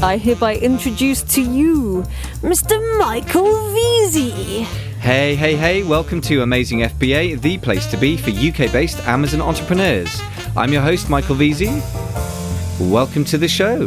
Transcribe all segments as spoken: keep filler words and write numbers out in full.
I hereby introduce to you Mister Michael Veazey. Hey, hey, hey, welcome to Amazing F B A, the place to be for U K-based Amazon entrepreneurs. I'm your host, Michael Veazey. Welcome to the show.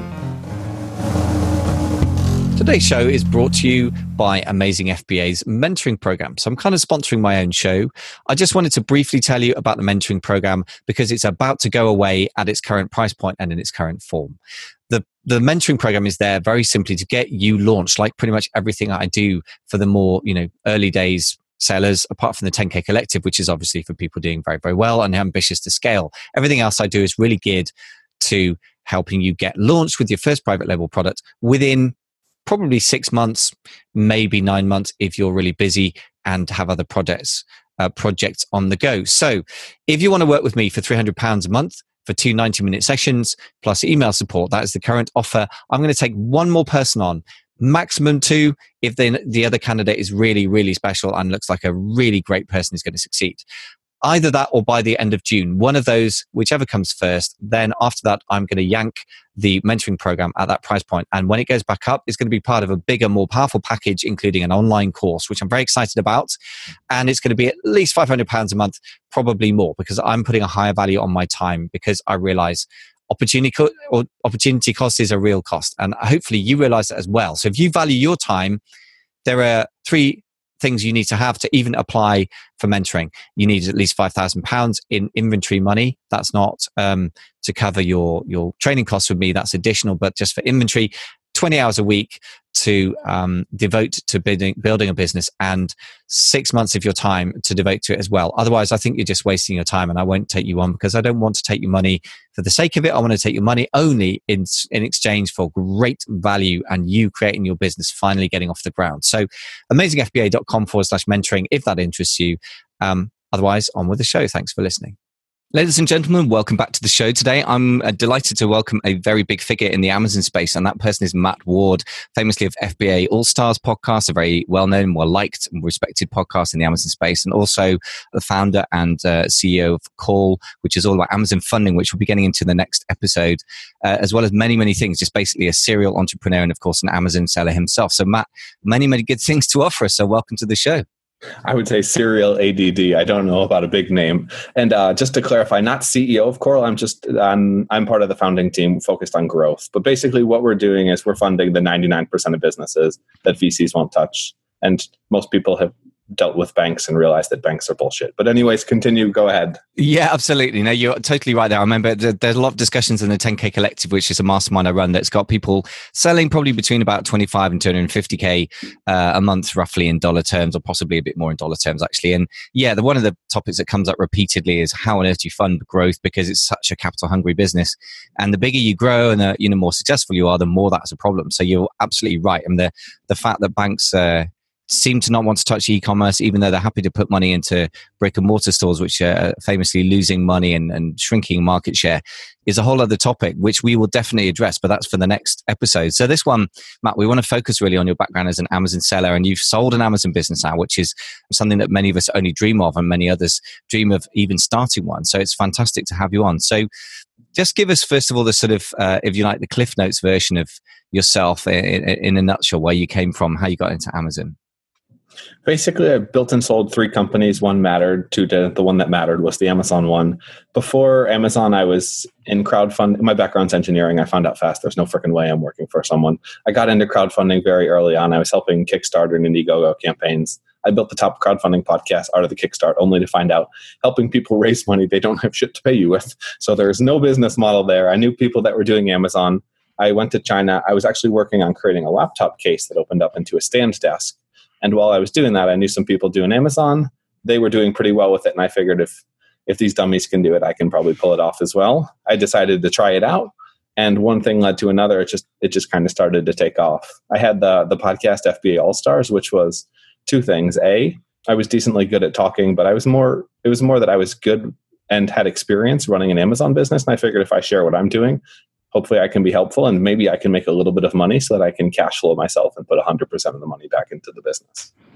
Today's show is brought to you by Amazing F B A's mentoring program. So I'm kind of sponsoring my own show. I just wanted to briefly tell you about the mentoring program because it's about to go away at its current price point and in its current form. The, the mentoring program is there very simply to get you launched, like pretty much everything I do for the more, you know, early days sellers, apart from the ten K Collective, which is obviously for people doing very, very well and ambitious to scale. Everything else I do is really geared to helping you get launched with your first private label product within probably six months, maybe nine months if you're really busy and have other projects, uh, projects on the go. So if you want to work with me for three hundred pounds a month for two ninety-minute sessions plus email support, that is the current offer. I'm going to take one more person on, maximum two, if the, the other candidate is really, really special and looks like a really great person who's going to succeed. Either that or by the end of June, one of those, whichever comes first. Then after that, I'm going to yank the mentoring program at that price point. And when it goes back up, it's going to be part of a bigger, more powerful package, including an online course, which I'm very excited about. And it's going to be at least five hundred pounds a month, probably more, because I'm putting a higher value on my time because I realize opportunity co- or opportunity cost is a real cost. And hopefully you realize that as well. So if you value your time, there are three things you need to have to even apply for mentoring. You need at least five thousand pounds in inventory money. That's not um, to cover your, your training costs with me. That's additional, but just for inventory, twenty hours a week to um, devote to building, building a business, and six months of your time to devote to it as well. Otherwise, I think you're just wasting your time, and I won't take you on because I don't want to take your money for the sake of it. I want to take your money only in, in exchange for great value and you creating your business finally getting off the ground. So amazingfba.com forward slash mentoring if that interests you. Um, otherwise, on with the show. Thanks for listening. Ladies and gentlemen, welcome back to the show today. I'm uh, delighted to welcome a very big figure in the Amazon space, and that person is Matt Ward, famously of F B A All-Stars podcast, a very well-known, well-liked and respected podcast in the Amazon space, and also the founder and uh, C E O of Call, which is all about Amazon funding, which we'll be getting into in the next episode, uh, as well as many, many things, just basically a serial entrepreneur and, of course, an Amazon seller himself. So, Matt, many, many good things to offer us, so welcome to the show. I would say serial A D D. I don't know about a big name. And uh, just to clarify, not C E O of Coral. I'm just I'm, I'm part of the founding team focused on growth. But basically what we're doing is we're funding the ninety-nine percent of businesses that V Cs won't touch. And most people have dealt with banks and realized that banks are bullshit. But anyways, continue. Go ahead. Yeah, absolutely. No, you're totally right there. I remember there's a lot of discussions in the ten K Collective, which is a mastermind I run, that's got people selling probably between about twenty-five and two hundred fifty K uh, a month, roughly in dollar terms, or possibly a bit more in dollar terms, actually. And yeah, the, one of the topics that comes up repeatedly is how on earth do you fund growth, because it's such a capital hungry business. And the bigger you grow and the you know more successful you are, the more that's a problem. So you're absolutely right. And the, the fact that banks uh, seem to not want to touch e-commerce, even though they're happy to put money into brick and mortar stores, which are famously losing money and, and shrinking market share, is a whole other topic, which we will definitely address, but that's for the next episode. So this one, Matt, we want to focus really on your background as an Amazon seller, and you've sold an Amazon business now, which is something that many of us only dream of, and many others dream of even starting one. So it's fantastic to have you on. So just give us, first of all, the sort of, uh, if you like, the Cliff Notes version of yourself in, in, in a nutshell, where you came from, how you got into Amazon. Basically, I built and sold three companies. One mattered. Two didn't. The one that mattered was the Amazon one. Before Amazon, I was in crowdfunding. My background's engineering. I found out fast there's no freaking way I'm working for someone. I got into crowdfunding very early on. I was helping Kickstarter and Indiegogo campaigns. I built the top crowdfunding podcast out of the Kickstart, only to find out helping people raise money they don't have shit to pay you with. So there's no business model there. I knew people that were doing Amazon. I went to China. I was actually working on creating a laptop case that opened up into a stand desk. And while I was doing that, I knew some people doing Amazon. They were doing pretty well with it. And I figured if if these dummies can do it, I can probably pull it off as well. I decided to try it out. And one thing led to another. It just it just kind of started to take off. I had the the podcast F B A All-Stars, which was two things. A, I was decently good at talking, but I was more it was more that I was good and had experience running an Amazon business. And I figured if I share what I'm doing, hopefully I can be helpful, and maybe I can make a little bit of money so that I can cash flow myself and put one hundred percent of the money back into the business.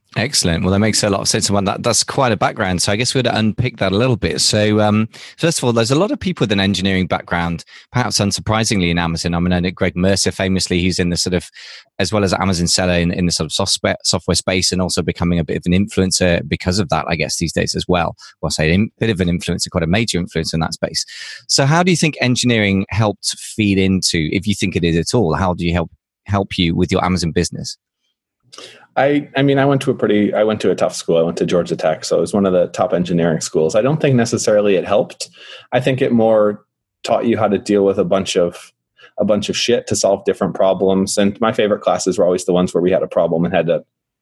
Excellent. Well, that makes a lot of sense. And that, that's quite a background. So I guess we'd unpick that a little bit. So um, first of all, there's a lot of people with an engineering background, perhaps unsurprisingly in Amazon. I mean, I know Greg Mercer, famously, he's in the sort of, as well as Amazon seller in, in the sort of software, software space, and also becoming a bit of an influencer because of that, I guess, these days as well. Well, I say a bit of an influencer, quite a major influencer in that space. So how do you think engineering helped feed into, if you think it is at all, how do you help help you with your Amazon business? I, I mean, I went to a pretty, I went to a tough school. I went to Georgia Tech. So it was one of the top engineering schools. I don't think necessarily it helped. I think it more taught you how to deal with a bunch of, a bunch of shit to solve different problems. And my favorite classes were always the ones where we had a problem and had to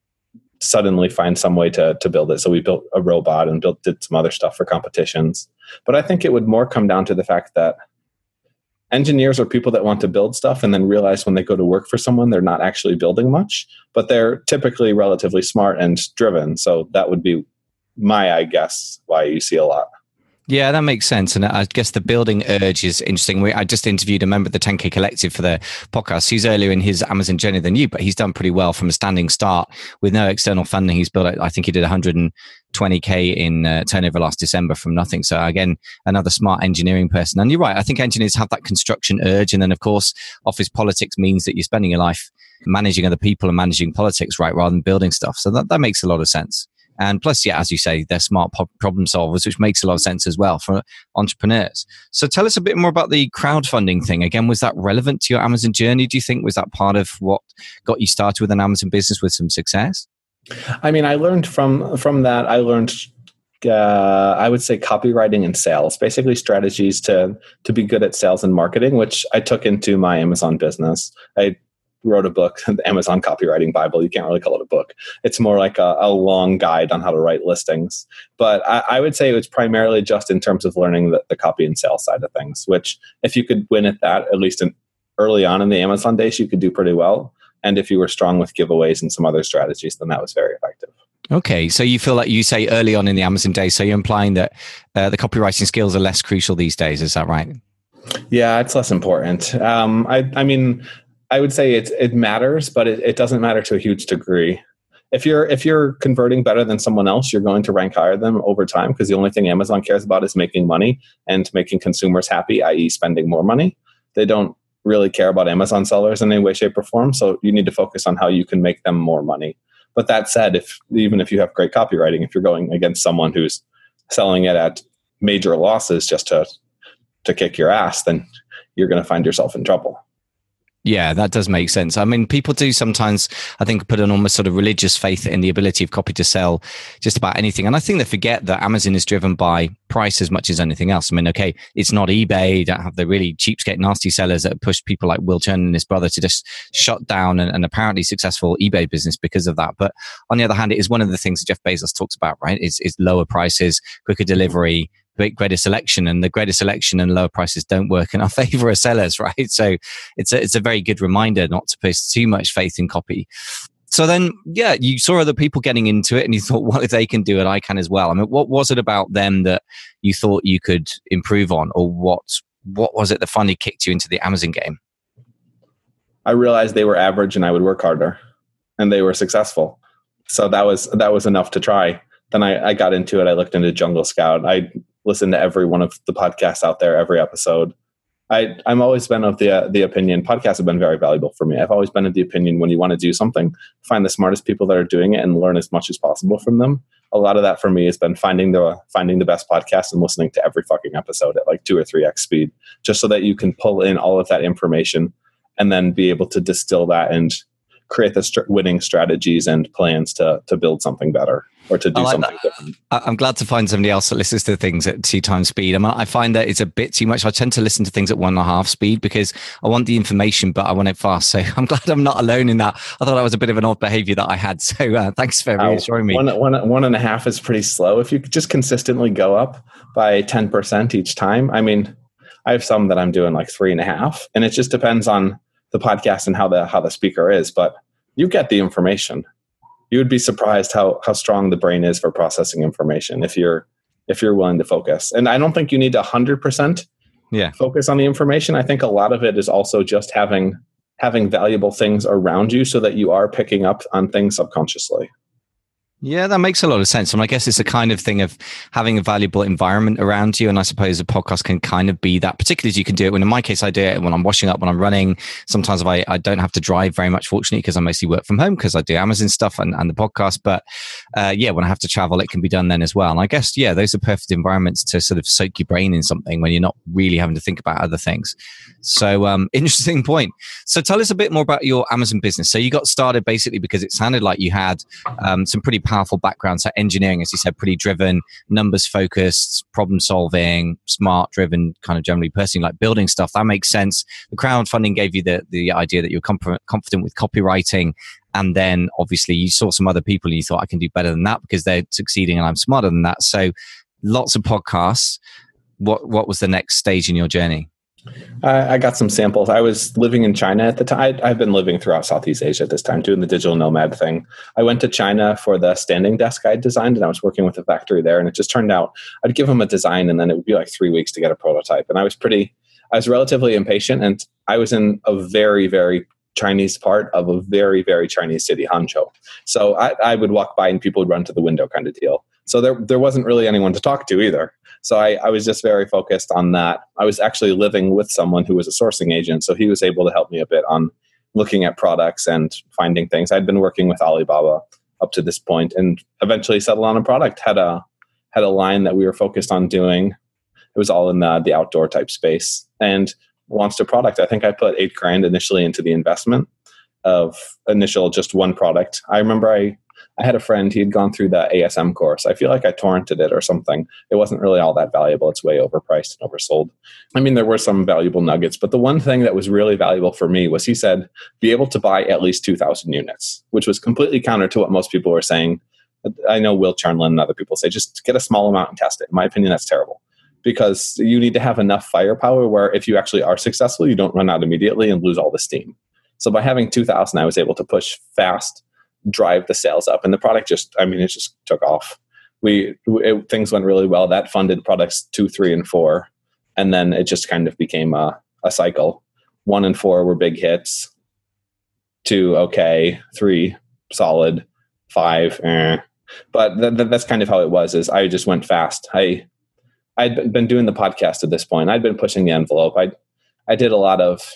suddenly find some way to, to build it. So we built a robot and built, did some other stuff for competitions. But I think it would more come down to the fact that engineers are people that want to build stuff and then realize when they go to work for someone, they're not actually building much, but they're typically relatively smart and driven. So that would be my, I guess, why you see a lot. Yeah, that makes sense. And I guess the building urge is interesting. We, I just interviewed a member of the ten K Collective for the podcast. He's earlier in his Amazon journey than you, but he's done pretty well from a standing start with no external funding. He's built, I think he did one hundred twenty K in uh, turnover last December from nothing. So again, another smart engineering person. And you're right. I think engineers have that construction urge. And then of course, office politics means that you're spending your life managing other people and managing politics, right? Rather than building stuff. So that, that makes a lot of sense. And plus, yeah, as you say, they're smart problem solvers, which makes a lot of sense as well for entrepreneurs. So tell us a bit more about the crowdfunding thing. Again, was that relevant to your Amazon journey, do you think? Was that part of what got you started with an Amazon business with some success? I mean, I learned from from that, I learned, uh, I would say, copywriting and sales, basically strategies to to be good at sales and marketing, which I took into my Amazon business. I wrote a book, the Amazon Copywriting Bible. You can't really call it a book. It's more like a, a long guide on how to write listings. But I, I would say it was primarily just in terms of learning the, the copy and sales side of things, which if you could win at that, at least in, early on in the Amazon days, you could do pretty well. And if you were strong with giveaways and some other strategies, then that was very effective. Okay, so you feel like you say early on in the Amazon days, so you're implying that uh, the copywriting skills are less crucial these days, is that right? Yeah, it's less important. Um, I, I mean, I would say it it matters, but it, it doesn't matter to a huge degree. If you're if you're converting better than someone else, you're going to rank higher than them over time, because the only thing Amazon cares about is making money and making consumers happy, that is spending more money. They don't really care about Amazon sellers in any way, shape, or form. So you need to focus on how you can make them more money. But that said, if even if you have great copywriting, if you're going against someone who's selling it at major losses just to to kick your ass, then you're going to find yourself in trouble. Yeah, that does make sense. I mean, people do sometimes, I think, put an almost sort of religious faith in the ability of copy to sell just about anything. And I think they forget that Amazon is driven by price as much as anything else. I mean, okay, it's not eBay. You don't have the really cheapskate, nasty sellers that push people like Will Turner and his brother to just shut down an, an apparently successful eBay business because of that. But on the other hand, it is one of the things that Jeff Bezos talks about, right? Is is lower prices, quicker delivery, greater selection, and the greater selection and lower prices don't work in our favor as sellers, right? So it's a, it's a very good reminder not to place too much faith in copy. So then, yeah, you saw other people getting into it and you thought, well, if they can do it, I can as well. I mean, what was it about them that you thought you could improve on, or what, what was it that finally kicked you into the Amazon game? I realized they were average and I would work harder, and they were successful. So that was, that was enough to try. Then I, I got into it. I looked into Jungle Scout. I listened to every one of the podcasts out there, every episode. I, I'm always been of the uh, the opinion, podcasts have been very valuable for me. I've always been of the opinion, when you want to do something, find the smartest people that are doing it and learn as much as possible from them. A lot of that for me has been finding the finding the best podcast and listening to every fucking episode at like two or three X speed, just so that you can pull in all of that information and then be able to distill that and create the st- winning strategies and plans to to build something better or to do like something that. different. I'm glad to find somebody else that listens to things at two times speed. I mean, I find that it's a bit too much. I tend to listen to things at one and a half speed because I want the information, but I want it fast. So I'm glad I'm not alone in that. I thought that was a bit of an odd behavior that I had. So uh, thanks for reassuring me. One, one, one and a half is pretty slow. If you could just consistently go up by ten percent each time. I mean, I have some that I'm doing like three and a half, and it just depends on the podcast and how the how the speaker is. But you get the information. You would be surprised how how strong the brain is for processing information if you're if you're willing to focus. And I don't think you need a hundred percent yeah focus on the information. I think a lot of it is also just having having valuable things around you so that you are picking up on things subconsciously. Yeah, that makes a lot of sense. And I guess it's a kind of thing of having a valuable environment around you. And I suppose a podcast can kind of be that, particularly as you can do it. When in my case, I do it when I'm washing up, when I'm running. Sometimes if I, I don't have to drive very much, fortunately, because I mostly work from home because I do Amazon stuff and, and the podcast. But uh, yeah, when I have to travel, it can be done then as well. And I guess, yeah, those are perfect environments to sort of soak your brain in something when you're not really having to think about other things. So um, interesting point. So tell us a bit more about your Amazon business. So you got started basically because it sounded like you had um, some pretty powerful backgrounds. So engineering, as you said, pretty driven, numbers focused, problem solving, smart driven, kind of generally personally like building stuff. That makes sense. The crowdfunding gave you the, the idea that you're comp- confident with copywriting. And then obviously you saw some other people and you thought, I can do better than that because they're succeeding and I'm smarter than that. So lots of podcasts. What, what was the next stage in your journey? I, I got some samples. I was living in China at the time. I've been living throughout Southeast Asia at this time, doing the digital nomad thing. I went to China for the standing desk I had designed, and I was working with a factory there. And it just turned out I'd give them a design, and then it would be like three weeks to get a prototype. And I was pretty, I was relatively impatient, and I was in a very, very Chinese part of a very, very Chinese city, Hangzhou. So I, I would walk by and people would run to the window kind of deal. So there, there wasn't really anyone to talk to either. So I, I was just very focused on that. I was actually living with someone who was a sourcing agent, so he was able to help me a bit on looking at products and finding things. I'd been working with Alibaba up to this point, and eventually settled on a product. Had a had a line that we were focused on doing. It was all in the, the outdoor type space, and launched a product. I think I put eight grand initially into the investment of initial just one product. I remember I. I had a friend, he had gone through the A S M course. I feel like I torrented it or something. It wasn't really all that valuable. It's way overpriced and oversold. I mean, there were some valuable nuggets, but the one thing that was really valuable for me was he said, be able to buy at least two thousand units, which was completely counter to what most people were saying. I know Will Charnlin and other people say, just get a small amount and test it. In my opinion, that's terrible because you need to have enough firepower where if you actually are successful, you don't run out immediately and lose all the steam. So by having two thousand, I was able to push fast, drive the sales up, and the product just, I mean, it just took off. We, it, things went really well. That funded products two, three, and four. And then it just kind of became a, a cycle. One and four were big hits. Two, okay. Three, solid. Five, eh. But th- th- that's kind of how it was, is I just went fast. I, I'd been doing the podcast at this point. I'd been pushing the envelope. I, I did a lot of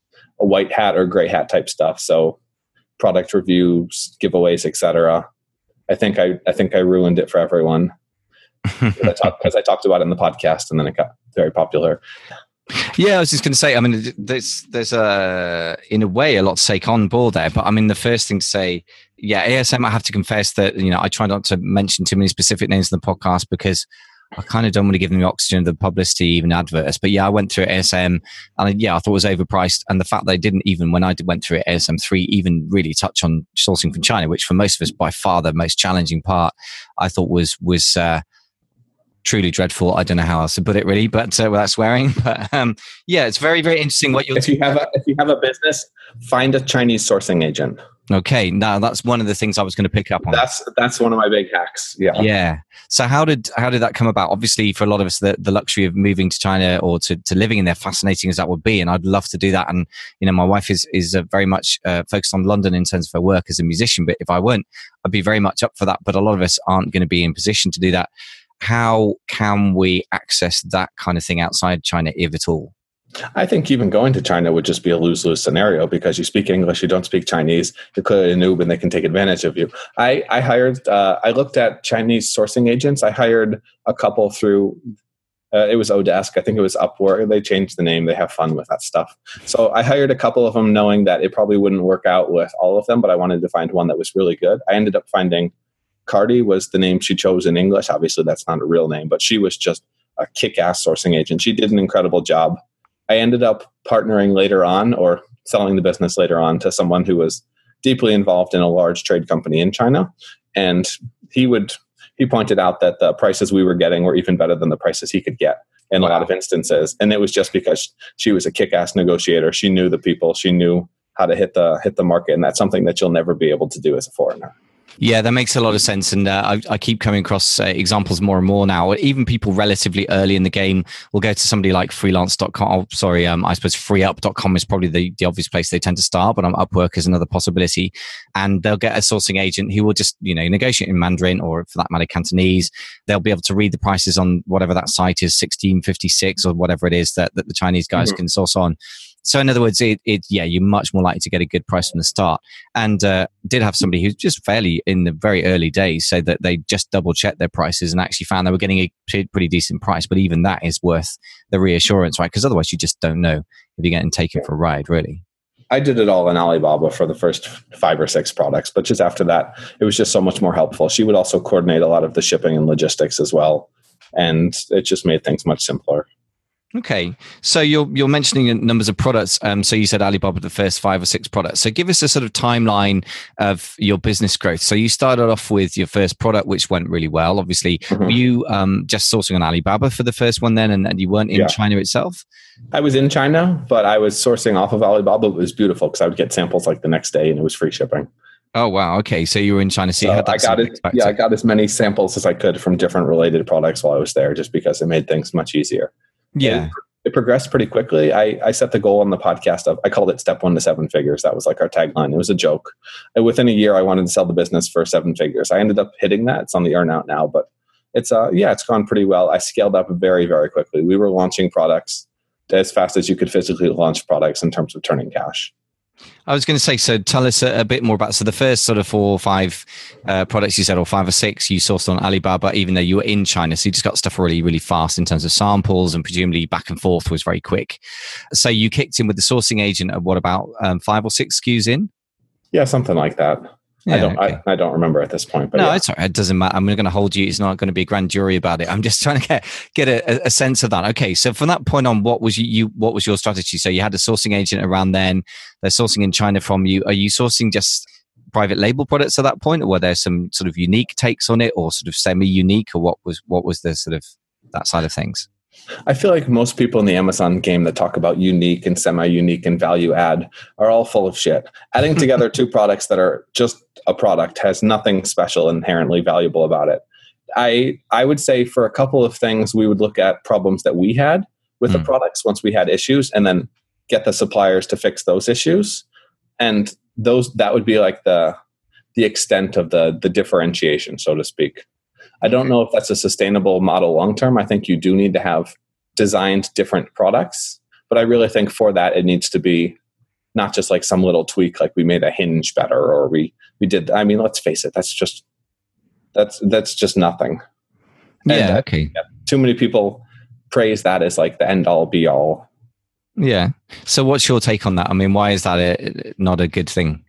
a white hat or gray hat type stuff. So product reviews, giveaways, et cetera. I think I, I think I ruined it for everyone because I, talk, I talked about it in the podcast, and then it got very popular. Yeah, I was just going to say, I mean, there's there's a in a way a lot to take on board there. But I mean, the first thing to say, yeah, A S M. I have to confess that you know I try not to mention too many specific names in the podcast because I kind of don't want to give them the oxygen, the publicity, even adverts. But yeah, I went through A S M, and yeah, I thought it was overpriced. And the fact they didn't even, when I went through A S M three, even really touch on sourcing from China, which for most of us by far the most challenging part, I thought was was uh, truly dreadful. I don't know how else to put it really, but uh, without swearing. But um, yeah, it's very very interesting what you're. If you have a if you have a business, find a Chinese sourcing agent. Okay, now that's one of the things I was going to pick up on. That's that's one of my big hacks. Yeah, yeah. So how did how did that come about? Obviously, for a lot of us, the, the luxury of moving to China or to, to living in there, fascinating as that would be, and I'd love to do that. And you know, my wife is is uh, very much uh, focused on London in terms of her work as a musician. But if I weren't, I'd be very much up for that. But a lot of us aren't going to be in position to do that. How can we access that kind of thing outside China, if at all? I think even going to China would just be a lose-lose scenario because you speak English, you don't speak Chinese, you're clearly a noob and they can take advantage of you. I, I hired, uh, I looked at Chinese sourcing agents. I hired a couple through, uh, it was Odesk. I think it was Upwork. They changed the name. They have fun with that stuff. So I hired a couple of them knowing that it probably wouldn't work out with all of them, but I wanted to find one that was really good. I ended up finding Cardi was the name she chose in English. Obviously that's not a real name, but she was just a kick-ass sourcing agent. She did an incredible job. I ended up partnering later on or selling the business later on to someone who was deeply involved in a large trade company in China. And he would, he pointed out that the prices we were getting were even better than the prices he could get in wow. a lot of instances. And it was just because she was a kick-ass negotiator. She knew the people, she knew how to hit the, hit the market. And that's something that you'll never be able to do as a foreigner. Yeah, that makes a lot of sense. And uh, I, I keep coming across uh, examples more and more now. Even people relatively early in the game will go to somebody like freelance dot com. Oh, sorry, um, I suppose free up dot com is probably the, the obvious place they tend to start, but um, Upwork is another possibility. And they'll get a sourcing agent who will just, you know, negotiate in Mandarin or for that matter, Cantonese. They'll be able to read the prices on whatever that site is, sixteen fifty-six or whatever it is that, that the Chinese guys mm-hmm. can source on. So in other words, it, it yeah, you're much more likely to get a good price from the start. And uh, did have somebody who's just fairly in the very early days say that they just double checked their prices and actually found they were getting a pretty decent price. But even that is worth the reassurance, right? Because otherwise you just don't know if you're getting taken for a ride, really. I did it all in Alibaba for the first five or six products, but just after that, it was just so much more helpful. She would also coordinate a lot of the shipping and logistics as well. And it just made things much simpler. Okay, so you're you're mentioning numbers of products. Um, so you said Alibaba, the first five or six products. So give us a sort of timeline of your business growth. So you started off with your first product, which went really well. Obviously, mm-hmm. were you um, just sourcing on Alibaba for the first one then, and, and you weren't in yeah. China itself? I was in China, but I was sourcing off of Alibaba. It was beautiful because I would get samples like the next day, and it was free shipping. Oh wow! Okay, so you were in China, so you so had that. I got it. Yeah, I got as many samples as I could from different related products while I was there, just because it made things much easier. Yeah. It, It progressed pretty quickly. I, I set the goal on the podcast of, I called it step one to seven figures. That was like our tagline. It was a joke. And within a year, I wanted to sell the business for seven figures. I ended up hitting that. It's on the earn out now, but it's, uh, yeah, it's gone pretty well. I scaled up very, very quickly. We were launching products as fast as you could physically launch products in terms of turning cash. I was going to say, so tell us a, a bit more about, so the first sort of four or five uh, products you said, or five or six, you sourced on Alibaba, even though you were in China. So you just got stuff really, really fast in terms of samples, and presumably back and forth was very quick. So you kicked in with the sourcing agent at what, about um, five or six S K Us in? Yeah, something like that. Yeah, I don't. Okay. I, I don't remember at this point. But no, yeah. it's all right. It doesn't matter. I'm going to hold you. It's not going to be a grand jury about it. I'm just trying to get get a, a sense of that. Okay, so from that point on, what was you, you? What was your strategy? So you had a sourcing agent around then. They're sourcing in China from you. Are you sourcing just private label products at that point, or were there some sort of unique takes on it, or sort of semi-unique, or what was what was the sort of that side of things? I feel like most people in the Amazon game that talk about unique and semi-unique and value add are all full of shit. Adding together two products that are just a product has nothing special inherently valuable about it. I I would say for a couple of things, we would look at problems that we had with mm. the products once we had issues, and then get the suppliers to fix those issues. And those that would be like the the extent of the the differentiation, so to speak. I don't know if that's a sustainable model long term. I think you do need to have designed different products, but I really think for that it needs to be not just like some little tweak, like we made a hinge better, or we we did. I mean, let's face it, that's just that's that's just nothing. Yeah. And, okay. Uh, too many people praise that as like the end all be all. Yeah. So, what's your take on that? I mean, why is that a, not a good thing?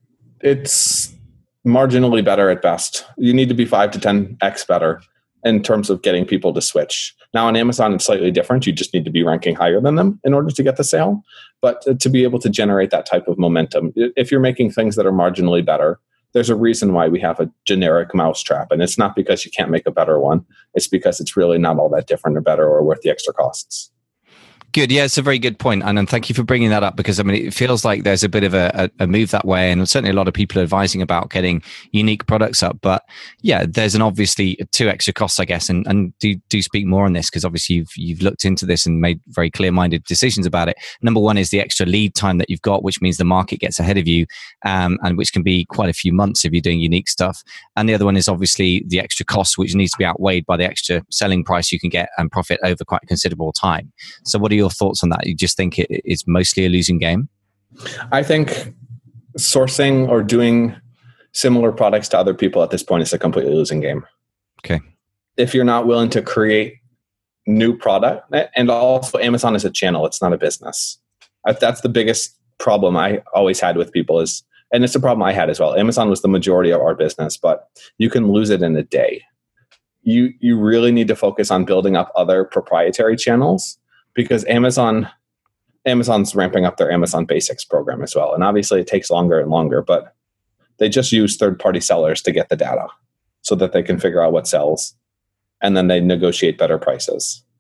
It's marginally better at best. You need to be five to ten x better in terms of getting people to switch. Now on Amazon, it's slightly different. You just need to be ranking higher than them in order to get the sale. But to be able to generate that type of momentum, if you're making things that are marginally better, there's a reason why we have a generic mousetrap. And it's not because you can't make a better one. It's because it's really not all that different or better or worth the extra costs. Good. Yeah, it's a very good point. And, and thank you for bringing that up, because I mean, it feels like there's a bit of a, a move that way. And certainly a lot of people are advising about getting unique products up. But yeah, there's an obviously two extra costs, I guess. And, and do, do speak more on this, because obviously you've, you've looked into this and made very clear-minded decisions about it. Number one is the extra lead time that you've got, which means the market gets ahead of you, um, and which can be quite a few months if you're doing unique stuff. And the other one is obviously the extra cost, which needs to be outweighed by the extra selling price you can get and profit over quite a considerable time. So what are your thoughts on that? You just think it, it's mostly a losing game? I think sourcing or doing similar products to other people at this point is a completely losing game. Okay. If you're not willing to create new product, and also Amazon is a channel, it's not a business. That's the biggest problem I always had with people is, and it's a problem I had as well. Amazon was the majority of our business, but you can lose it in a day. You you really need to focus on building up other proprietary channels, because Amazon, Amazon's ramping up their Amazon Basics program as well. And obviously it takes longer and longer, but they just use third-party sellers to get the data so that they can figure out what sells. And then they negotiate better prices.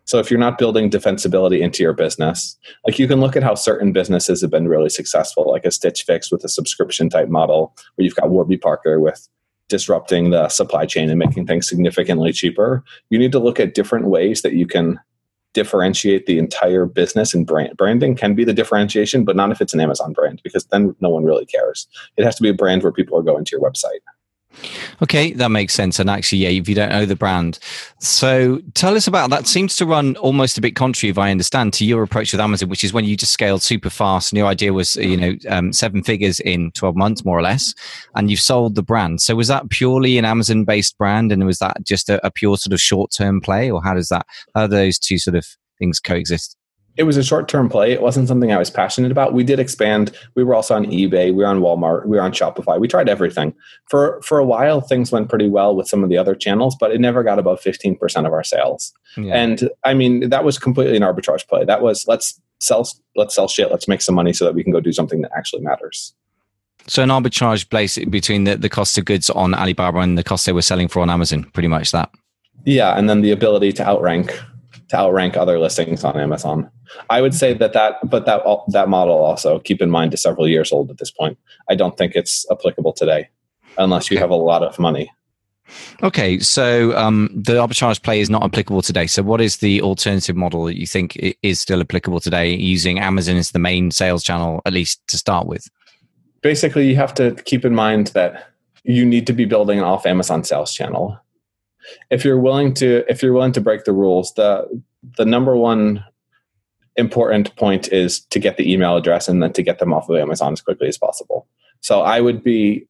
So if you're not building defensibility into your business, like you can look at how certain businesses have been really successful, like a Stitch Fix with a subscription type model, where you've got Warby Parker with disrupting the supply chain and making things significantly cheaper. You need to look at different ways that you can differentiate the entire business, and brand. Branding can be the differentiation, but not if it's an Amazon brand, because then no one really cares. It has to be a brand where people are going to your website. Okay, that makes sense. And actually, yeah, if you don't know the brand. So tell us about that. Seems to run almost a bit contrary, if I understand, to your approach with Amazon, which is when you just scaled super fast. And your idea was, you know, um, seven figures in twelve months, more or less, and you've sold the brand. So was that purely an Amazon-based brand, and was that just a, a pure sort of short-term play, or how does that, how do those two sort of things coexist? It was a short-term play. It wasn't something I was passionate about. We did expand. We were also on eBay. We were on Walmart. We were on Shopify. We tried everything. For for a while, things went pretty well with some of the other channels, but it never got above fifteen percent of our sales. Yeah. And I mean, that was completely an arbitrage play. That was, let's sell, let's sell shit. Let's make some money so that we can go do something that actually matters. So an arbitrage place between the, the cost of goods on Alibaba and the cost they were selling for on Amazon, pretty much that. Yeah, and then the ability to outrank to outrank other listings on Amazon. I would say that that, but that that model also, keep in mind, is several years old at this point. I don't think it's applicable today, unless you have a lot of money. Okay, so um, the arbitrage play is not applicable today. So what is the alternative model that you think is still applicable today, using Amazon as the main sales channel, at least to start with? Basically, you have to keep in mind that you need to be building an off Amazon sales channel. If you're willing to, if you're willing to break the rules, the the number one important point is to get the email address and then to get them off of Amazon as quickly as possible. So I would be,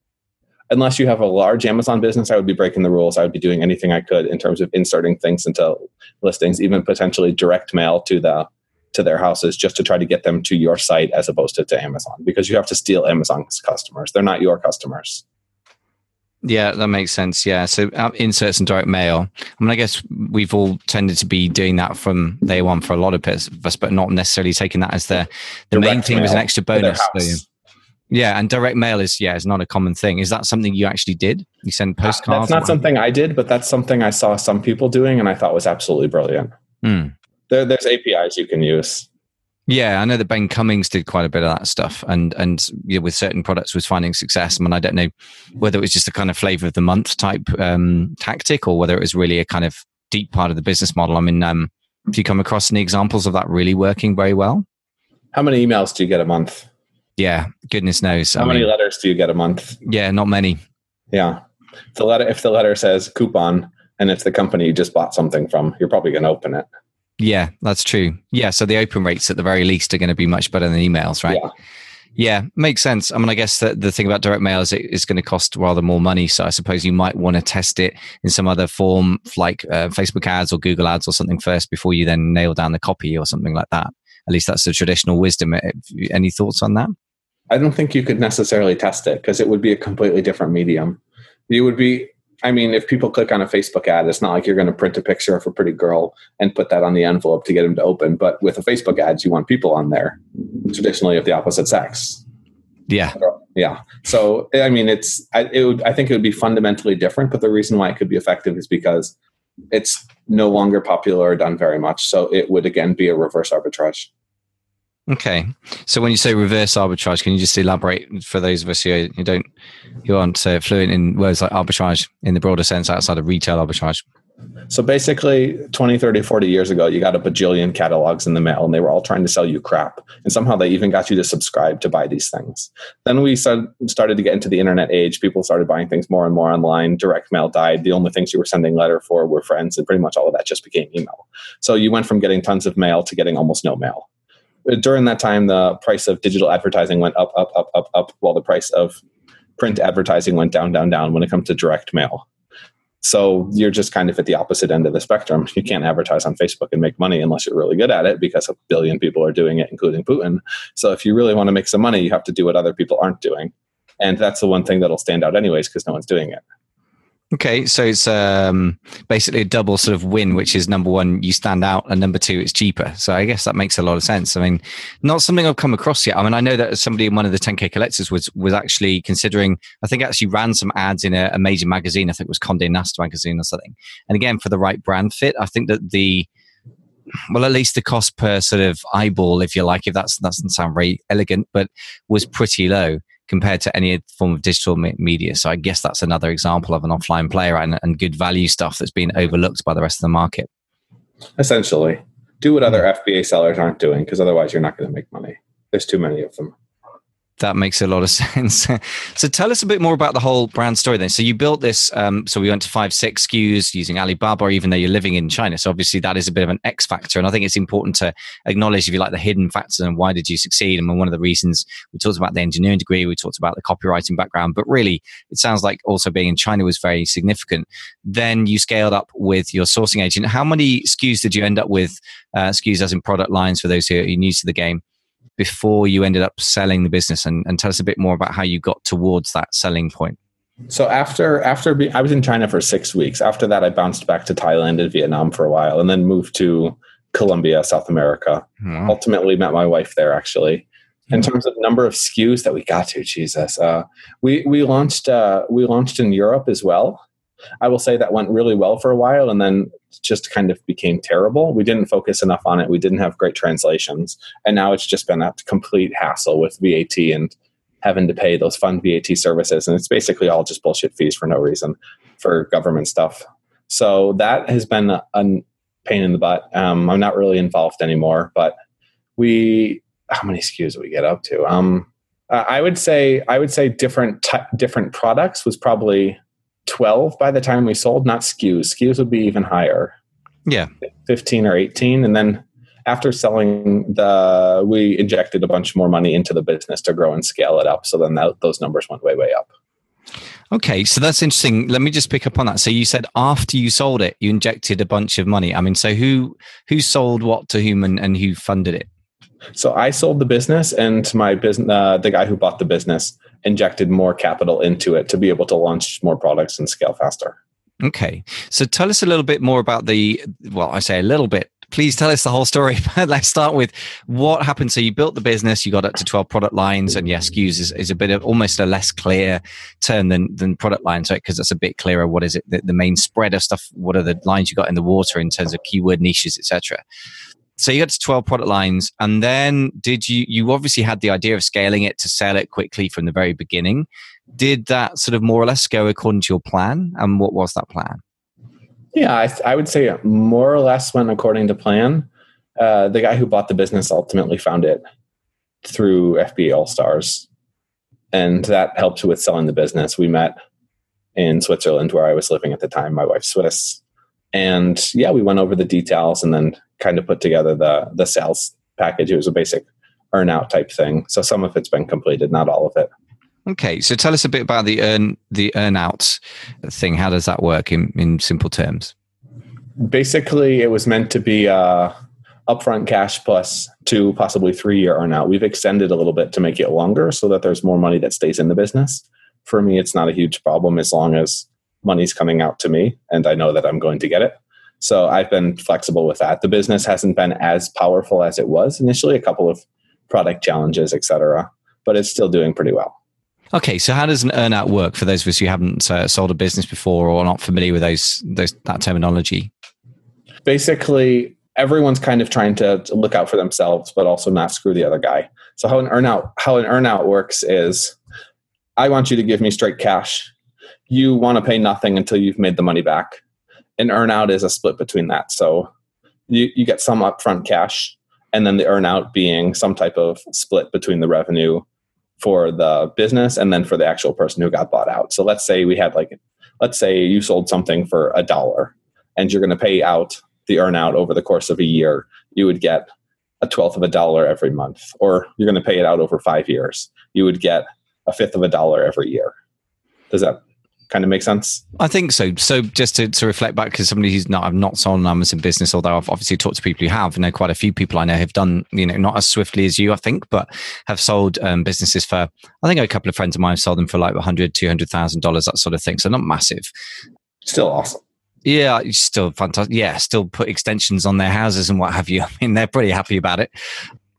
unless you have a large Amazon business, I would be breaking the rules. I would be doing anything I could in terms of inserting things into listings, even potentially direct mail to the to their houses, just to try to get them to your site as opposed to, to Amazon, because you have to steal Amazon's customers. They're not your customers. Yeah, that makes sense. Yeah. So uh, inserts and direct mail. I mean, I guess we've all tended to be doing that from day one for a lot of us, but not necessarily taking that as the, the main thing as an extra bonus. So, yeah. And direct mail is, yeah, is not a common thing. Is that something you actually did? You send postcards? Uh, that's not something I did, but that's something I saw some people doing and I thought was absolutely brilliant. Mm. There, there's A P Is you can use. Yeah, I know that Ben Cummings did quite a bit of that stuff, and and you know, with certain products was finding success. I mean, I don't know whether it was just a kind of flavor of the month type um, tactic, or whether it was really a kind of deep part of the business model. I mean, um, have you come across any examples of that really working very well? How many emails do you get a month? Yeah, goodness knows. How I many mean, letters do you get a month? Yeah, not many. Yeah, if the letter if the letter says coupon and it's the company you just bought something from, you're probably going to open it. Yeah, that's true. Yeah, so the open rates at the very least are going to be much better than emails, right? Yeah, yeah, makes sense. I mean, I guess that the thing about direct mail is it is going to cost rather more money. So I suppose you might want to test it in some other form, like uh, Facebook ads or Google ads or something first before you then nail down the copy or something like that. At least that's the traditional wisdom. Any thoughts on that? I don't think you could necessarily test it because it would be a completely different medium. You would be... I mean, if people click on a Facebook ad, it's not like you're going to print a picture of a pretty girl and put that on the envelope to get them to open. But with a Facebook ads, you want people on there, traditionally of the opposite sex. Yeah. Yeah. So, I mean, it's, I, it would, I think it would be fundamentally different, but the reason why it could be effective is because it's no longer popular or done very much. So it would, again, be a reverse arbitrage. Okay. So when you say reverse arbitrage, can you just elaborate for those of us who, who don't, who aren't uh, fluent in words like arbitrage in the broader sense outside of retail arbitrage? So basically twenty, thirty, forty years ago, you got a bajillion catalogs in the mail and they were all trying to sell you crap. And somehow they even got you to subscribe to buy these things. Then we started, started to get into the internet age. People started buying things more and more online. Direct mail died. The only things you were sending letter for were friends, and pretty much all of that just became email. So you went from getting tons of mail to getting almost no mail. During that time, the price of digital advertising went up, up, up, up, up, while the price of print advertising went down, down, down when it comes to direct mail. So you're just kind of at the opposite end of the spectrum. You can't advertise on Facebook and make money unless you're really good at it, because a billion people are doing it, including Putin. So if you really want to make some money, you have to do what other people aren't doing. And that's the one thing that'll stand out anyways, because no one's doing it. Okay, so it's um, basically a double sort of win, which is number one, you stand out, and number two, it's cheaper. So I guess that makes a lot of sense. I mean, not something I've come across yet. I mean, I know that somebody in one of the ten K collectors was was actually considering, I think actually ran some ads in a, a major magazine. I think it was Condé Nast magazine or something. And again, for the right brand fit, I think that the well, at least the cost per sort of eyeball, if you like, if that's, that doesn't sound very elegant, but was pretty low compared to any form of digital me- media. So I guess that's another example of an offline player and, and good value stuff that's been overlooked by the rest of the market. Essentially, do what other F B A sellers aren't doing, because otherwise you're not going to make money. There's too many of them. That makes a lot of sense. So tell us a bit more about the whole brand story then. So you built this, um, so we went to five, six S K Us using Alibaba, even though you're living in China. So obviously that is a bit of an X factor. And I think it's important to acknowledge, if you like, the hidden factors and why did you succeed. And one of the reasons we talked about the engineering degree, we talked about the copywriting background, but really it sounds like also being in China was very significant. Then you scaled up with your sourcing agent. How many S K Us did you end up with? Uh, S K Us as in product lines for those who are new to the game, before you ended up selling the business, and, and tell us a bit more about how you got towards that selling point. So after after be, I was in China for six weeks. After that, I bounced back to Thailand and Vietnam for a while, and then moved to Colombia, South America. Wow. Ultimately, met my wife there. Actually, in mm-hmm. terms of number of S K Us that we got to, Jesus, uh, we we launched uh, we launched in Europe as well. I will say that went really well for a while, and then just kind of became terrible. We didn't focus enough on it. We didn't have great translations. And now it's just been a complete hassle with V A T and having to pay those fun V A T services. And it's basically all just bullshit fees for no reason for government stuff. So that has been a, a pain in the butt. Um, I'm not really involved anymore, but we, how many S K Us do we get up to? Um, I would say, I would say different, t- different products was probably twelve by the time we sold, not S K Us. S K Us would be even higher. Yeah. fifteen or eighteen. And then after selling the, we injected a bunch more money into the business to grow and scale it up. So then that, those numbers went way, way up. Okay. So that's interesting. Let me just pick up on that. So you said after you sold it, you injected a bunch of money. I mean, so who, who sold what to whom, and, and who funded it? So I sold the business, and my business, uh, the guy who bought the business injected more capital into it to be able to launch more products and scale faster. Okay. So tell us a little bit more about the, well, I say a little bit, please tell us the whole story. But let's start with what happened. So you built the business, you got up to twelve product lines, and yes, S K Us is, is a bit of almost a less clear term than, than product lines, right? Because that's a bit clearer. What is it? The, the main spread of stuff. What are the lines you got in the water in terms of keyword niches, et cetera? So you got to twelve product lines, and then did you, you obviously had the idea of scaling it to sell it quickly from the very beginning. Did that sort of more or less go according to your plan? And what was that plan? Yeah, I, I would say more or less went according to plan. Uh, the guy who bought the business ultimately found it through F B A All Stars, and that helped with selling the business. We met in Switzerland, where I was living at the time. My wife's Swiss. And yeah, we went over the details and then kind of put together the the sales package. It was a basic earn-out type thing. So some of it's been completed, not all of it. Okay, so tell us a bit about the earn the earn-out thing. How does that work in, in simple terms? Basically, it was meant to be uh, upfront cash plus two, possibly three-year earn-out. We've extended a little bit to make it longer so that there's more money that stays in the business. For me, it's not a huge problem as long as money's coming out to me and I know that I'm going to get it. So I've been flexible with that. The business hasn't been as powerful as it was initially, a couple of product challenges, et cetera, but it's still doing pretty well. Okay, so how does an earn-out work for those of us who haven't uh, sold a business before or not familiar with those, those that terminology? Basically, everyone's kind of trying to, to look out for themselves, but also not screw the other guy. So how an earn-out how an earn-out works is, I want you to give me straight cash. You want to pay nothing until you've made the money back. An earn-out is a split between that. So you, you get some upfront cash, and then the earn-out being some type of split between the revenue for the business and then for the actual person who got bought out. So let's say we had like, let's say you sold something for a dollar and you're going to pay out the earn-out over the course of a year. You would get a twelfth of a dollar every month, or you're going to pay it out over five years. You would get a fifth of a dollar every year. Does that kind of make sense? I think so. So just to, to reflect back, because somebody who's not, I've not sold an Amazon business, although I've obviously talked to people who have. I know quite a few people I know have done, you know, not as swiftly as you, I think, but have sold um, businesses for, I think a couple of friends of mine have sold them for like one hundred thousand dollars, two hundred thousand dollars, that sort of thing. So not massive. Still awesome. Yeah, still fantastic. Yeah, still put extensions on their houses and what have you. I mean, they're pretty happy about it.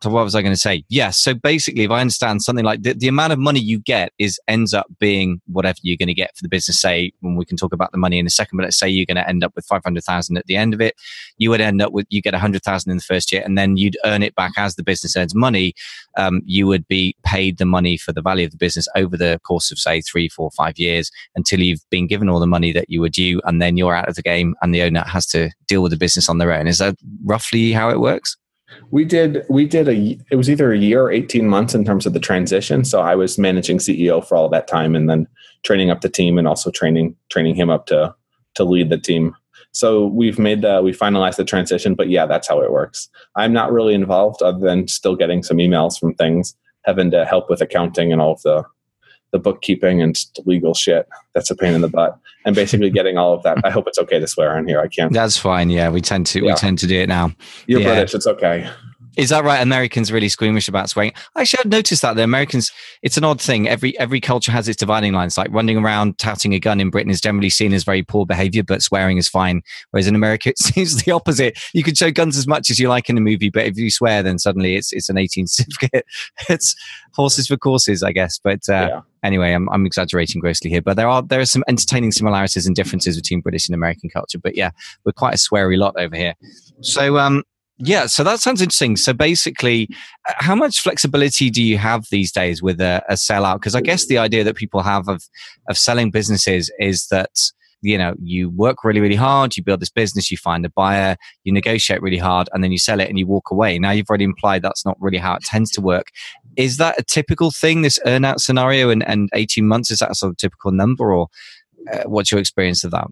So what was I going to say? Yeah. So basically, if I understand something like the, the amount of money you get is ends up being whatever you're going to get for the business. Say, when we can talk about the money in a second, but let's say you're going to end up with five hundred thousand at the end of it. You would end up with, you get one hundred thousand in the first year, and then you'd earn it back as the business earns money. Um, you would be paid the money for the value of the business over the course of, say, three, four, five years until you've been given all the money that you were due, and then you're out of the game and the owner has to deal with the business on their own. Is that roughly how it works? We did, we did a, it was either a year or eighteen months in terms of the transition. So I was managing C E O for all that time, and then training up the team, and also training, training him up to, to lead the team. So we've made the, we finalized the transition, but yeah, that's how it works. I'm not really involved other than still getting some emails from things, having to help with accounting and all of the, the bookkeeping and legal shit. That's a pain in the butt. And basically getting all of that. I hope it's okay to swear on here. I can't. That's fine. Yeah, we tend to yeah. we tend to do it now. You're yeah. British. It's okay. Is that right? Americans really squeamish about swearing. Actually, I've noticed that the Americans, it's an odd thing. Every every culture has its dividing lines. Like running around touting a gun in Britain is generally seen as very poor behavior, but swearing is fine. Whereas in America, it seems the opposite. You can show guns as much as you like in a movie, but if you swear, then suddenly it's it's an eighteen certificate. It's horses for courses, I guess. But uh, yeah. anyway, I'm I'm exaggerating grossly here. But there are there are some entertaining similarities and differences between British and American culture. But yeah, we're quite a sweary lot over here. So um. Yeah, so that sounds interesting. So basically, how much flexibility do you have these days with a, a sellout? Because I guess the idea that people have of of selling businesses is that, you know, you work really, really hard, you build this business, you find a buyer, you negotiate really hard, and then you sell it and you walk away. Now, you've already implied that's not really how it tends to work. Is that a typical thing, this earn-out scenario, and, and eighteen months, is that a sort of typical number, or uh, what's your experience of that?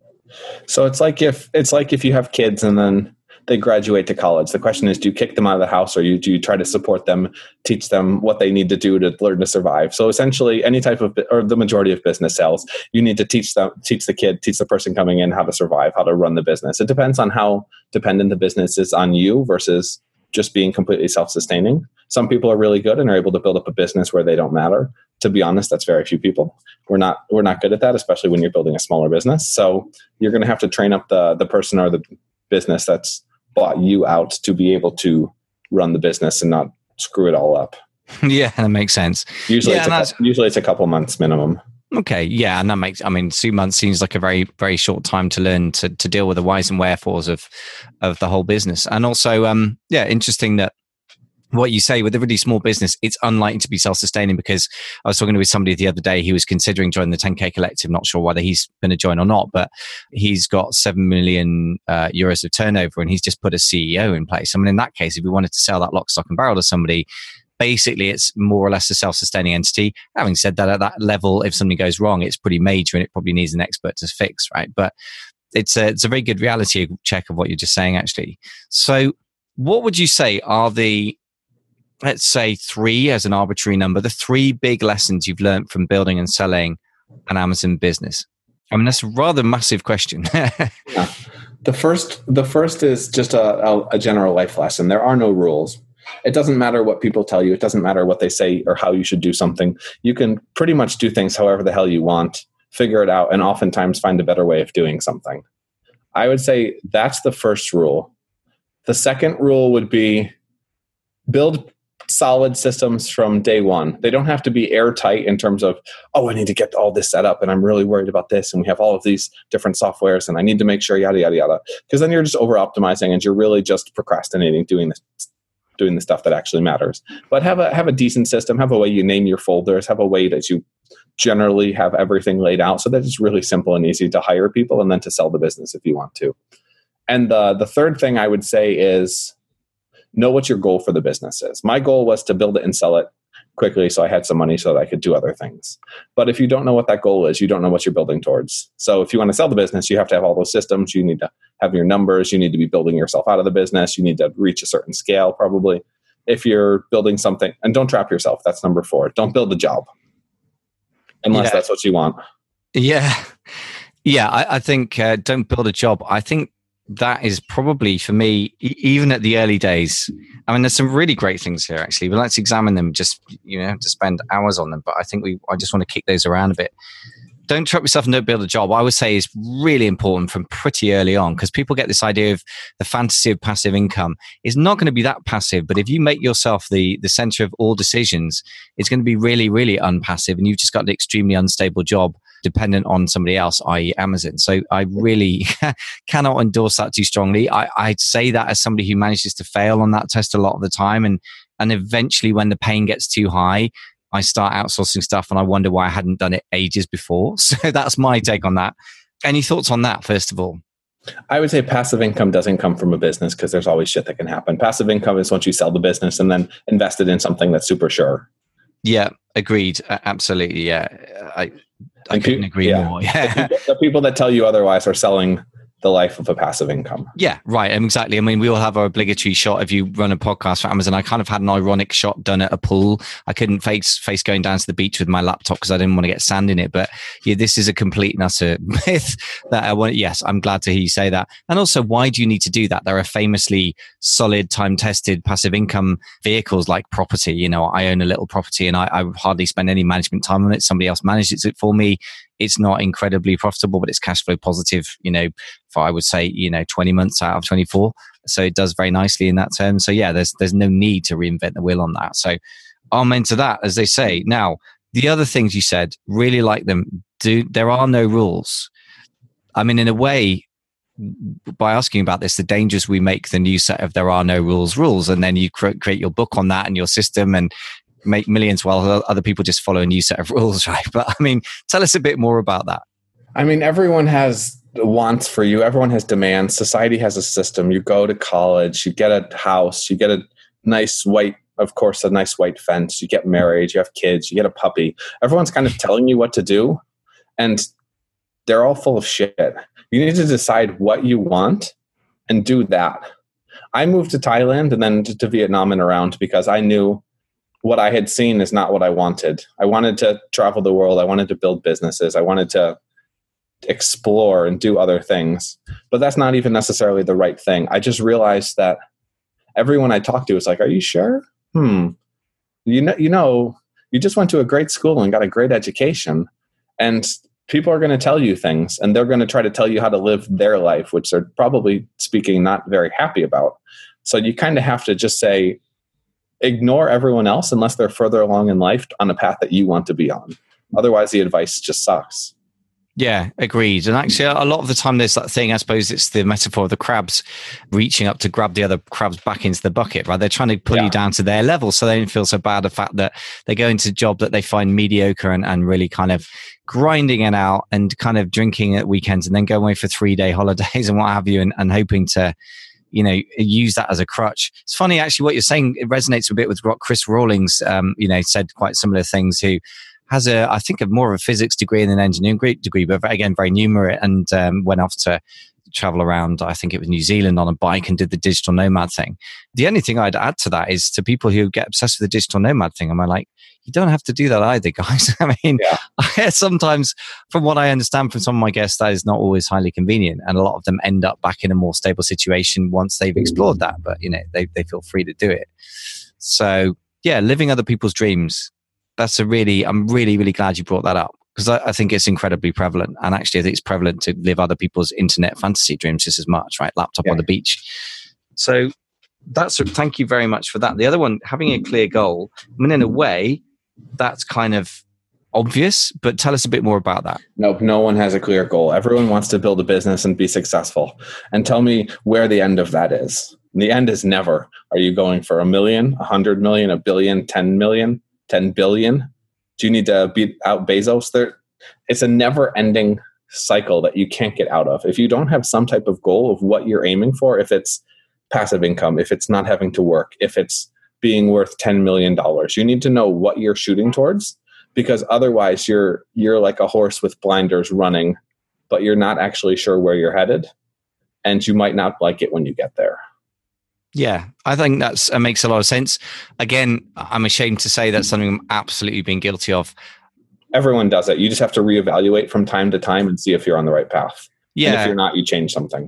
So it's like if it's like if you have kids and then they graduate to college. The question is, do you kick them out of the house, or you, do you try to support them, teach them what they need to do to learn to survive? So essentially, any type of, or the majority of business sales, you need to teach them, teach the kid, teach the person coming in how to survive, how to run the business. It depends on how dependent the business is on you versus just being completely self-sustaining. Some people are really good and are able to build up a business where they don't matter. To be honest, that's very few people. We're not we're not good at that, especially when you're building a smaller business. So you're going to have to train up the the person or the business that's bought you out to be able to run the business and not screw it all up. Yeah, that makes sense. Usually, yeah, it's a, usually it's a couple months minimum. Okay, yeah, and that makes, I mean, two months seems like a very, very short time to learn to to deal with the whys and wherefores of of the whole business. And also, um, yeah, interesting that what you say with a really small business, it's unlikely to be self-sustaining, because I was talking with somebody the other day, he was considering joining the ten K Collective, not sure whether he's going to join or not, but he's got seven million uh, euros of turnover and he's just put a C E O in place. I mean, in that case, if we wanted to sell that lock, stock and barrel to somebody, basically it's more or less a self-sustaining entity. Having said that, at that level, if something goes wrong, it's pretty major and it probably needs an expert to fix, right? But it's a, it's a very good reality check of what you're just saying, actually. So what would you say are the, let's say three as an arbitrary number, the three big lessons you've learned from building and selling an Amazon business? I mean, that's a rather massive question. Yeah. The first, the first is just a, a, a general life lesson. There are no rules. It doesn't matter what people tell you. It doesn't matter what they say or how you should do something. You can pretty much do things however the hell you want, figure it out, and oftentimes find a better way of doing something. I would say that's the first rule. The second rule would be build solid systems from day one. They don't have to be airtight in terms of, oh, I need to get all this set up and I'm really worried about this and we have all of these different softwares and I need to make sure yada, yada, yada. Because then you're just over optimizing and you're really just procrastinating doing this, doing the stuff that actually matters. But have a have a decent system, have a way you name your folders, have a way that you generally have everything laid out so that it's really simple and easy to hire people and then to sell the business if you want to. And the, the third thing I would say is know what your goal for the business is. My goal was to build it and sell it quickly so I had some money so that I could do other things. But if you don't know what that goal is, you don't know what you're building towards. So if you want to sell the business, you have to have all those systems. You need to have your numbers. You need to be building yourself out of the business. You need to reach a certain scale probably. If you're building something, and don't trap yourself. That's number four. Don't build a job unless yeah. that's what you want. Yeah. Yeah, I, I think uh, don't build a job. I think that is probably for me, e- even at the early days. I mean, there's some really great things here, actually, but let's examine them. Just, you know, to spend hours on them. But I think we, I just want to kick those around a bit. don't trap yourself and don't build a job, I would say is really important from pretty early on, because people get this idea of the fantasy of passive income. It's not going to be that passive, but if you make yourself the, the center of all decisions, it's going to be really, really unpassive, and you've just got an extremely unstable job dependent on somebody else, that is. Amazon. So I really cannot endorse that too strongly. I, I'd say that as somebody who manages to fail on that test a lot of the time, and and eventually when the pain gets too high, I start outsourcing stuff and I wonder why I hadn't done it ages before. So that's my take on that. Any thoughts on that, first of all? I would say passive income doesn't come from a business, because there's always shit that can happen. Passive income is once you sell the business and then invest it in something that's super sure. Yeah, agreed. Uh, absolutely. Yeah. I, I couldn't agree yeah. more. Yeah. The people, the people that tell you otherwise are selling the life of a passive income. Yeah, right. Exactly. I mean, we all have our obligatory shot. If you run a podcast for Amazon, I kind of had an ironic shot done at a pool. I couldn't face face going down to the beach with my laptop because I didn't want to get sand in it. But yeah, this is a complete and utter myth that I want. Yes, I'm glad to hear you say that. And also, why do you need to do that? There are famously solid, time-tested passive income vehicles like property. You know, I own a little property and I, I hardly spend any management time on it. Somebody else manages it for me. It's not incredibly profitable, but it's cash flow positive, you know, for I would say, you know, twenty months out of twenty-four. So it does very nicely in that term. So yeah, there's there's no need to reinvent the wheel on that. So amen to that, as they say. Now, the other things you said, really like them. Do there are no rules. I mean, in a way, by asking about this, the dangers we make the new set of there are no rules rules, and then you cre- create your book on that and your system and make millions while other people just follow a new set of rules, right? But I mean, tell us a bit more about that. I mean, everyone has wants for you. Everyone has demands. Society has a system. You go to college, you get a house, you get a nice white, of course, a nice white fence. You get married, you have kids, you get a puppy. Everyone's kind of telling you what to do, and they're all full of shit. You need to decide what you want and do that. I moved to Thailand and then to, to Vietnam and around because I knew what I had seen is not what I wanted. I wanted to travel the world. I wanted to build businesses. I wanted to explore and do other things. But that's not even necessarily the right thing. I just realized that everyone I talked to was like, are you sure? Hmm. You know, you know, you just went to a great school and got a great education. And people are going to tell you things, and they're going to try to tell you how to live their life, which they're probably speaking not very happy about. So you kind of have to just say, ignore everyone else unless they're further along in life on a path that you want to be on. Otherwise, the advice just sucks. Yeah, agreed. And actually, a lot of the time there's that thing, I suppose it's the metaphor of the crabs reaching up to grab the other crabs back into the bucket, right? They're trying to pull yeah. you down to their level so they don't feel so bad. The fact that they go into a job that they find mediocre and, and really kind of grinding it out and kind of drinking at weekends and then go away for three day holidays and what have you, and, and hoping to, you know, use that as a crutch. It's funny, actually, what you're saying, it resonates a bit with what Chris Rawlings, um, you know, said quite similar things, who has a, I think, a more of a physics degree than an engineering degree, but again, very numerate, and um, went off to travel around, I think it was New Zealand, on a bike and did the digital nomad thing. The only thing I'd add to that is to people who get obsessed with the digital nomad thing, am I like, you don't have to do that either, guys. I mean, yeah. sometimes, from what I understand from some of my guests, that is not always highly convenient. And a lot of them end up back in a more stable situation once they've explored that. But, you know, they, they feel free to do it. So, yeah, living other people's dreams. That's a really, I'm really, really glad you brought that up, because I, I think it's incredibly prevalent. And actually, I think it's prevalent to live other people's internet fantasy dreams just as much, right? Laptop yeah. on the beach. So that's, thank you very much for that. The other one, having a clear goal. I mean, in a way, that's kind of obvious, but tell us a bit more about that. Nope, no one has a clear goal. Everyone wants to build a business and be successful. And tell me where the end of that is. And the end is never. Are you going for a million, a hundred million, a billion, ten million, ten billion? Do you need to beat out Bezos? There, it's a never-ending cycle that you can't get out of. If you don't have some type of goal of what you're aiming for, if it's passive income, if it's not having to work, if it's being worth ten million dollars, you need to know what you're shooting towards, because otherwise you're you're like a horse with blinders running, but you're not actually sure where you're headed, and you might not like it when you get there. Yeah, I think that's that makes a lot of sense. Again, I'm ashamed to say that's something I'm absolutely been guilty of. Everyone does it. You just have to reevaluate from time to time and see if you're on the right path. Yeah. And if you're not, you change something.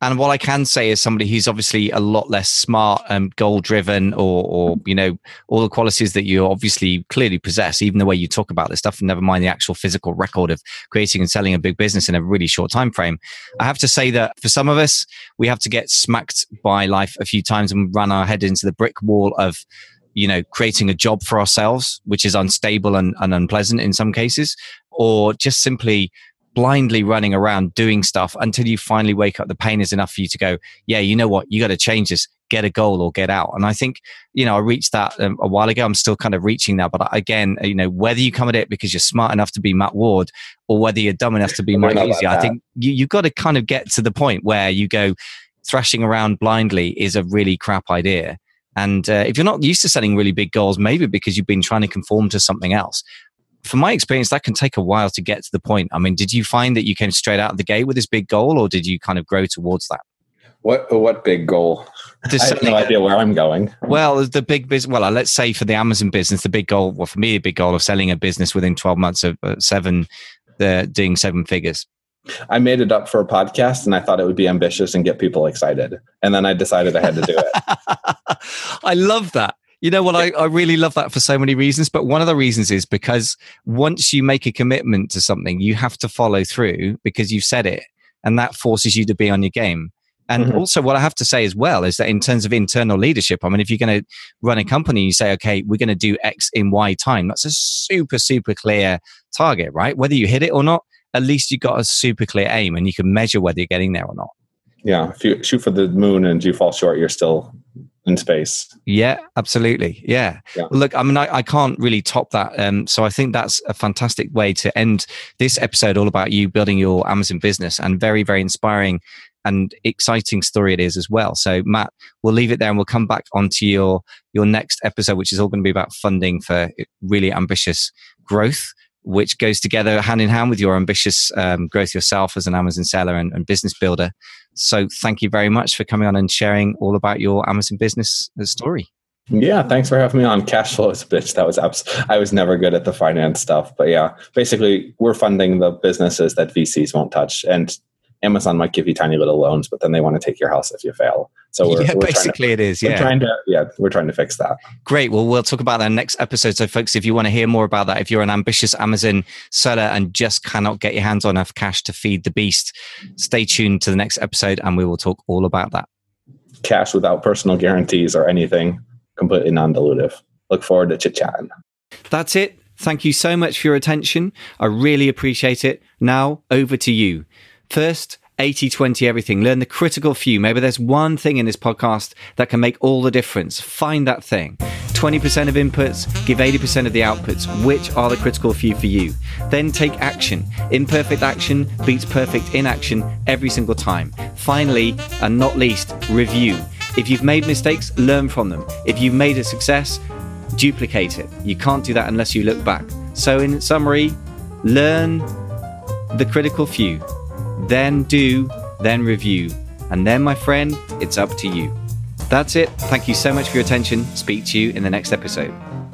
And what I can say is somebody who's obviously a lot less smart and goal driven, or, or, you know, all the qualities that you obviously clearly possess, even the way you talk about this stuff, and never mind the actual physical record of creating and selling a big business in a really short time frame. I have to say that for some of us, we have to get smacked by life a few times and run our head into the brick wall of, you know, creating a job for ourselves, which is unstable and, and unpleasant in some cases, or just simply blindly running around doing stuff until you finally wake up. The pain is enough for you to go, yeah, you know what, you got to change this, get a goal or get out. And I think, you know, I reached that um, a while ago. I'm still kind of reaching that. But again, you know, whether you come at it because you're smart enough to be Matt Ward or whether you're dumb enough to be Mike Easy, I think you, you've got to kind of get to the point where you go, thrashing around blindly is a really crap idea. And uh, if you're not used to setting really big goals, maybe because you've been trying to conform to something else, from my experience, that can take a while to get to the point. I mean, did you find that you came straight out of the gate with this big goal, or did you kind of grow towards that? What what big goal? I have no idea where I'm going. Well, the big business. Well, let's say for the Amazon business, the big goal. Well, for me, a big goal of selling a business within twelve months of uh, seven, uh, doing seven figures. I made it up for a podcast, and I thought it would be ambitious and get people excited, and then I decided I had to do it. I love that. You know what? I, I really love that for so many reasons. But one of the reasons is because once you make a commitment to something, you have to follow through because you've said it, and that forces you to be on your game. And mm-hmm. also what I have to say as well is that in terms of internal leadership, I mean, if you're going to run a company, you say, okay, we're going to do X in Y time. That's a super, super clear target, right? Whether you hit it or not, at least you've got a super clear aim and you can measure whether you're getting there or not. Yeah. If you shoot for the moon and you fall short, you're still in space. Yeah, absolutely. Yeah. yeah. Well, look, I mean, I, I can't really top that. Um, so I think that's a fantastic way to end this episode all about you building your Amazon business, and very, very inspiring and exciting story it is as well. So Matt, we'll leave it there and we'll come back onto your, your next episode, which is all going to be about funding for really ambitious growth, which goes together hand in hand with your ambitious um, growth yourself as an Amazon seller and, and business builder. So thank you very much for coming on and sharing all about your Amazon business story. Yeah, thanks for having me on. Cash flow is a bitch. That was abs- I was never good at the finance stuff, but yeah, basically we're funding the businesses that V Cs won't touch, and Amazon might give you tiny little loans, but then they want to take your house if you fail. So we're, yeah, we're basically to, it is. Yeah, we're trying to yeah we're trying to fix that. Great. Well, we'll talk about that next episode. So, folks, if you want to hear more about that, if you're an ambitious Amazon seller and just cannot get your hands on enough cash to feed the beast, stay tuned to the next episode, and we will talk all about that. Cash without personal guarantees or anything, completely non-dilutive. Look forward to chit-chatting. That's it. Thank you so much for your attention. I really appreciate it. Now, over to you. First, eighty twenty everything. Learn the critical few. Maybe there's one thing in this podcast that can make all the difference. Find that thing. twenty percent of inputs, give eighty percent of the outputs. Which are the critical few for you? Then take action. Imperfect action beats perfect inaction every single time. Finally, and not least, review. If you've made mistakes, learn from them. If you've made a success, duplicate it. You can't do that unless you look back. So in summary, learn the critical few. Then do, then review. And then, my friend, it's up to you. That's it. Thank you so much for your attention. Speak to you in the next episode.